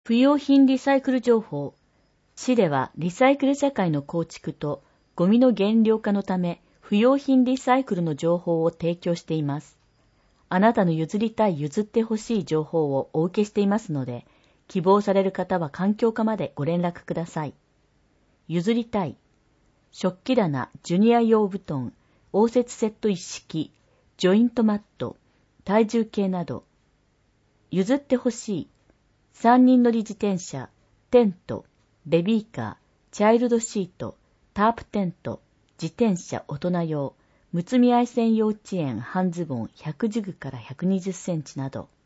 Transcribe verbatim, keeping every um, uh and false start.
不用品リサイクル情報。市ではリサイクル社会の構築とゴミの減量化のため不用品リサイクルの情報を提供しています。あなたの譲りたい譲ってほしい情報をお受けしていますので、希望される方は環境課までご連絡ください。譲りたい。食器棚、ジュニア用布団、応接セット一式、ジョイントマット、体重計など。譲ってほしい。三人乗り自転車、テント、ベビーカー、チャイルドシート、タープテント、自転車大人用、むつみ愛線幼稚園半ズボンひゃくジグからひゃくにじゅっセンチなど。